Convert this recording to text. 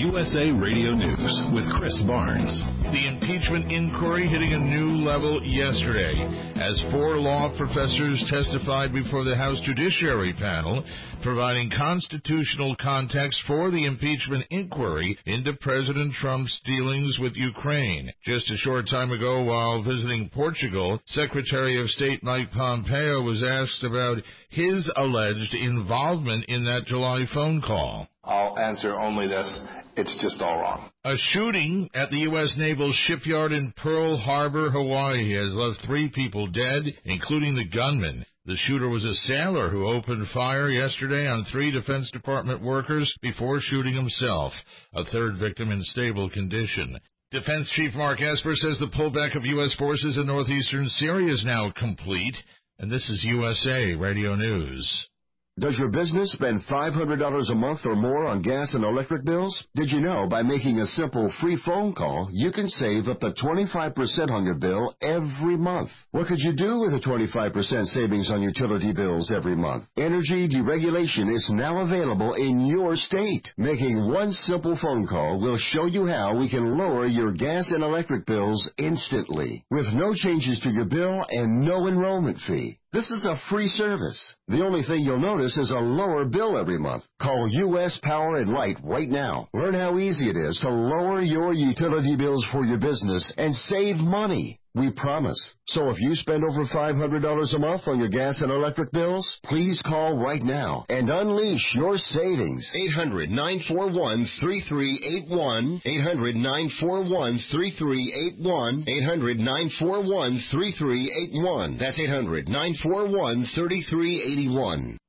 USA Radio News with Chris Barnes. The impeachment inquiry hitting a new level yesterday as 4 law professors testified before the House Judiciary panel, providing constitutional context for the impeachment inquiry into President Trump's dealings with Ukraine. Just a short time ago, while visiting Portugal, Secretary of State Mike Pompeo was asked about his alleged involvement in that July phone call. I'll answer only this. It's just all wrong. A shooting at the U.S. Naval Shipyard in Pearl Harbor, Hawaii, has left 3 people dead, including the gunman. The shooter was a sailor who opened fire yesterday on 3 Defense Department workers before shooting himself. A 3rd victim in stable condition. Defense Chief Mark Esper says the pullback of U.S. forces in northeastern Syria is now complete. And this is USA Radio News. Does your business spend $500 a month or more on gas and electric bills? Did you know by making a simple free phone call, you can save up to 25% on your bill every month? What could you do with a 25% savings on utility bills every month? Energy deregulation is now available in your state. Making one simple phone call will show you how we can lower your gas and electric bills instantly, with no changes to your bill and no enrollment fee. This is a free service. The only thing you'll notice is a lower bill every month. Call U.S. Power and Light right now. Learn how easy it is to lower your utility bills for your business and save money. We promise. So if you spend over $500 a month on your gas and electric bills, please call right now and unleash your savings. 800-941-3381. 800-941-3381. 800-941-3381. That's 800-941-3381.